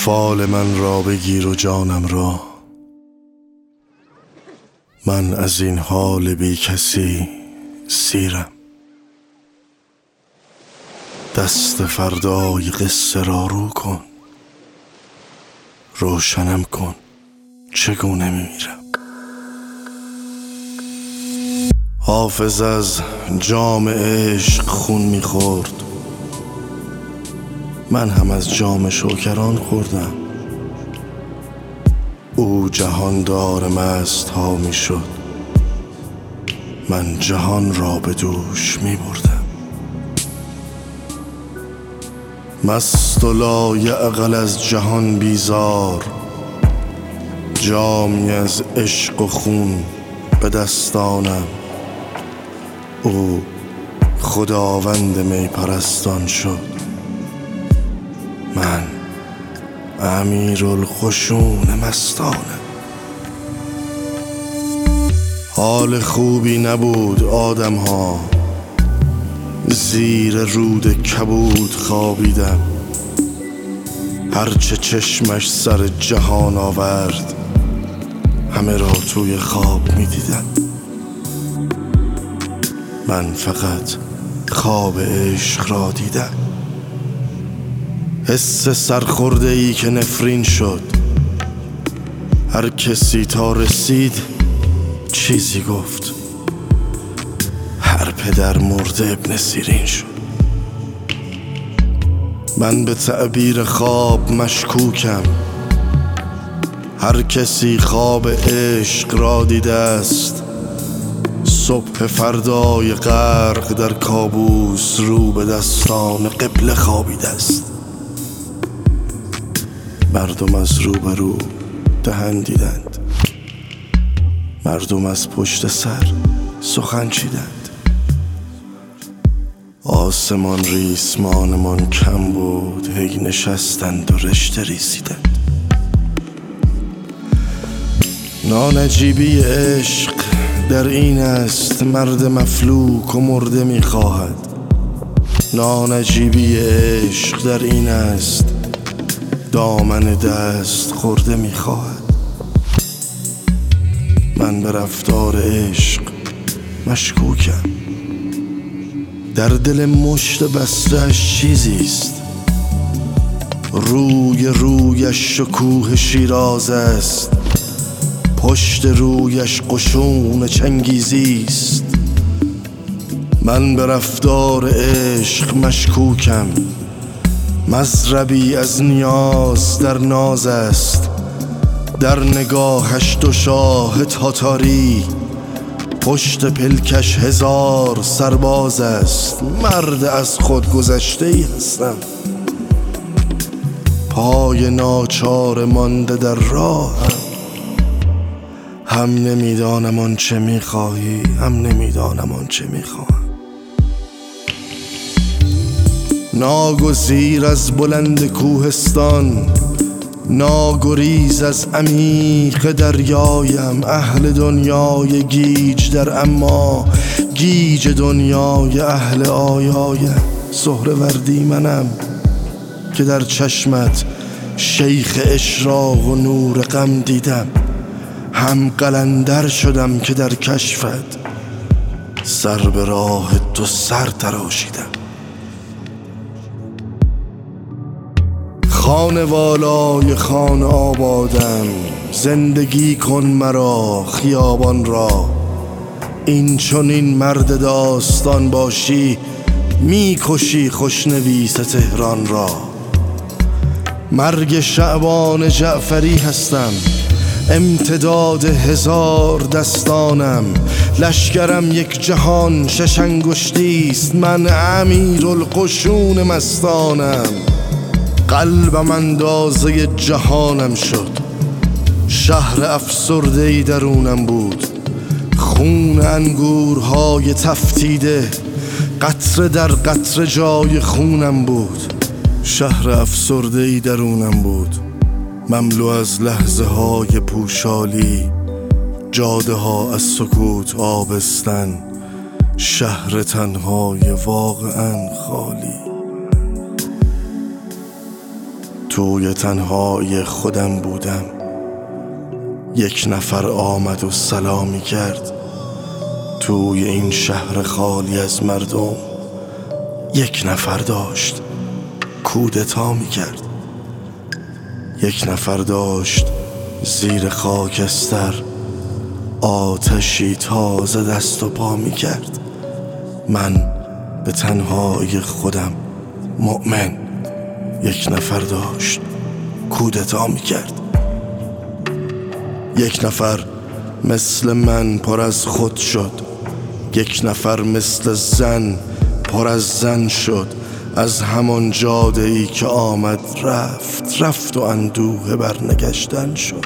فال من را بگیر و جانم را، من از این حال بی کسی سیرم. دست فردای قصه را رو کن، روشنم کن چگونه میمیرم. حافظ از جام عشق خون میخورد، من هم از جام شوکران خوردم. او جهاندار مست ها میشد، من جهان را به دوش میبردم. مست و لایعقل از جهان بیزار، جامی از عشق و خون به دستانم. او خداوند می پرستان شد، من امیرالقشون مستانم. حال خوبی نبود آدم ها، زیر رود کبود خوابیدم. هرچه چشمش سر جهان آورد، همه را توی خواب می دیدم. من فقط خواب عشق را دیدم. حس سرخورده ای که نفرین شد، هر کسی تا رسید چیزی گفت. هر پدر مرده ابن سیرین شد. من به تعبیر خواب مشکوکم، هر کسی خواب عشق را دیده است. صبح فردای غرق در کابوس، رو به دستان قبله خوابیده است. مردم از روبرو دهن دیدند، مردم از پشت سر سخن چیدند. آسمان ریسمانمان کم بود، هی نشستند و رشته ریسیدند. نانجیبی عشق در این است، مرد مفلوک و مرده میخواهد. نانجیبی عشق در این است، دامن دست خورده میخواهد. من به رفتار عشق مشکوکم، در دل مشت بسته‌اش چیزیست. رویش شکوه شیراز است، پشت رویش قشون چنگیزیست. من به رفتار عشق مشکوکم، مضربی از نیاز در ناز است. در نگاهش دو شاه تاتاری، پشت پلکش 1000 سرباز است. مرد از خود گذشته ای هستم، پای ناچار مانده در راهم. هم نمیدانم آنچه میخواهی، هم نمیدانم آنچه میخواهم. ناگزیر از بلند کوهستان، ناگریز از عمیق دریایم. اهل دنیای گیج در اما، گیج دنیای اهل آیایم. سهروردی منم که در چشمت شیخ اشراق و نور غم دیدم. هم قلندر شدم که در کشفت سر به راه تو سر تراشیدم. خانه والای خانه آبادم، زندگی کن مرا خیابان را. این چون این مرد داستان باشی، میکشی خوشنویس تهران را. مرگ شعبان جعفری هستم، امتداد 1000 دستانم. لشکرم یک جهان 6 انگشتیست، من امیرالقشون مستانم. قلبم اندازه جهانم شد، شهر افسرده‌ای درونم بود. خون انگورهای تفتیده، قطره در قطره جای خونم بود. شهر افسرده‌ای درونم بود، مملو از لحظه های پوشالی. جاده ها از سکوت آبستن، شهر تنهای واقعا خالی. توی تنهای خودم بودم، یک نفر آمد و سلامی کرد. توی این شهر خالی از مردم یک نفر داشت کودتا می کرد. یک نفر داشت زیر خاکستر آتشی تازه دست و پا می کرد. من به تنهای خودم مؤمن، یک نفر داشت کودتا می کرد. یک نفر مثل من پر از خود شد، یک نفر مثل زن پر از زن شد. از همان جاده‌ای که آمد رفت و اندوه برنگشتن شد.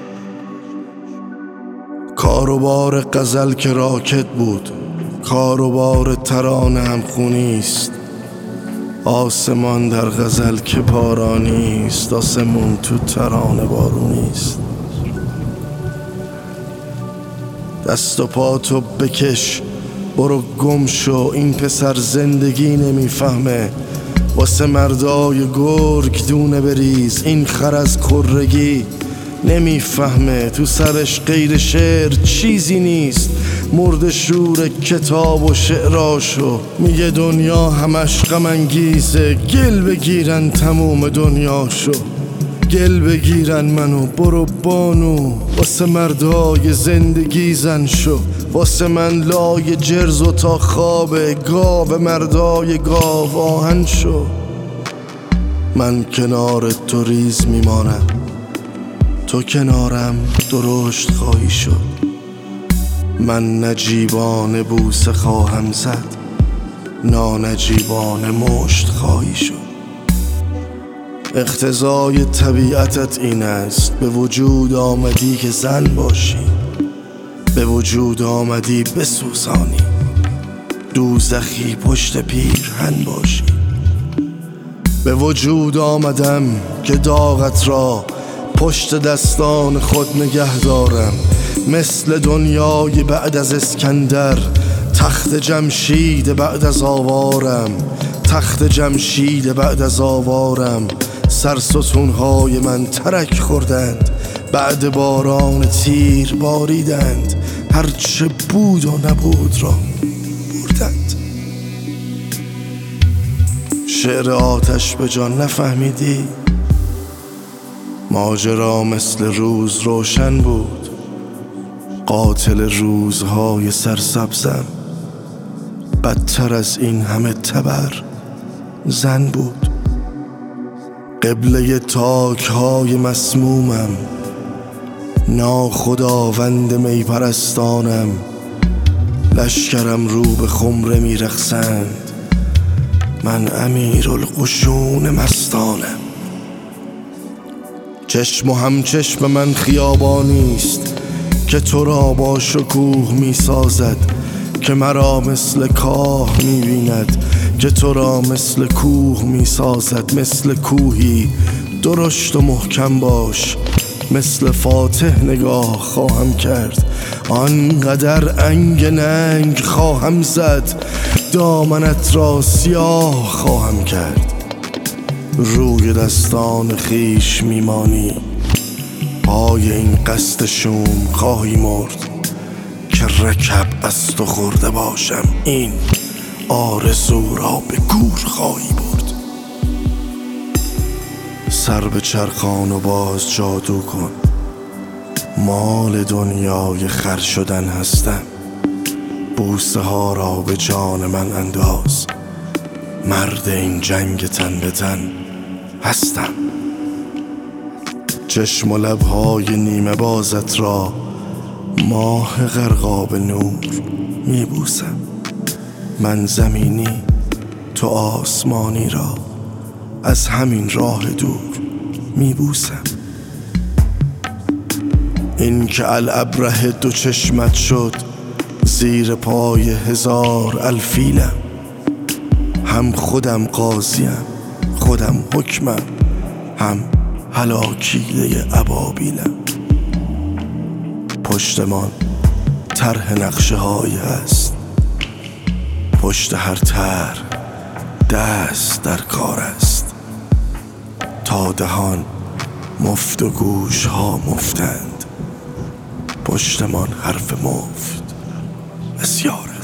کاروبار غزل که راکت بود، کاروبار ترانه هم خونیست. آسمان در غزل که بارانیست، آسمون تو ترانه بارونیست. دست و پاتو بکش برو گم شو، این پسر زندگی نمیفهمه. واسه مردای گرگ دونه بریز، این خر از کرگی نمیفهمه. تو سرش غیر شعر چیزی نیست، مرد شور کتاب و شعراشو. میگه دنیا همش غم انگیزه، گل بگیرن تموم دنیاشو. گل بگیرن منو برو بانو، واسه مردای زندگی زن شو. واسه من لای جرز و تا خوابه، گاو مردای گاو آهن شو. من کنار تو ریز میمانم، تو کنارم درشت خواهی شد. من نجیبان بوسه خواهم زد، نانجیبان مشت خواهی شد. اقتضای طبیعتت این است، به وجود آمدی که زن باشی، به وجود آمدی بسوزانی، دوزخی پشت پیرهن باشی. به وجود آمدم که داغت را پشت دستان خود نگه دارم. مثل دنیای بعد از اسکندر، تخت جمشید بعد از آوارم. تخت جمشید بعد از آوارم. سرستونهای من ترک خوردند، بعد باران تیر باریدند. هرچه بود و نبود را بردند. شعر آتش به جان نفهمیدی؟ ماجرا مثل روز روشن بود، قاتل روزهای سرسبزم بدتر از این همه تبر زن بود. قبله تاکهای مسمومم، ناخداوند می پرستانم. لشکرم رو به خمره می رقصند، من امیرالقشون مستانم. چشم و همچشم من خیابانیست که تو را با شکوه می سازد، که مرا مثل کاه می بیند، که تو را مثل کوه می سازد. مثل کوهی درشت و محکم باش، مثل فاتح نگاه خواهم کرد. آنقدر انگ ننگ خواهم زد، دامنت را سیاه خواهم کرد. روی دستان خیش میمانی، پای این قصد شوم خواهی مرد. که رکب از تو خورده باشم، این آرزو را به گور خواهی برد. سر به چرخان و باز جادو کن، مال دنیای خر شدن هستم. بوسه ها را به جان من انداز، مرد این جنگ تن به تن هستم. چشم و لبهای نیمه بازت را ماه غرقاب نور می بوسم. من زمینی تو آسمانی را از همین راه دور می بوسم. این که الابره دو چشمت شد، زیر پای هزار الفیلم. هم خودم قاضیم، خودم حکمم، هم هلاکیده ابابیلم. پشتمان طرح نقشه هایی هست، پشت هر طرح دست در کار است. تا دهان مفت و گوش ها مفتند، پشتمان حرف مفت بسیار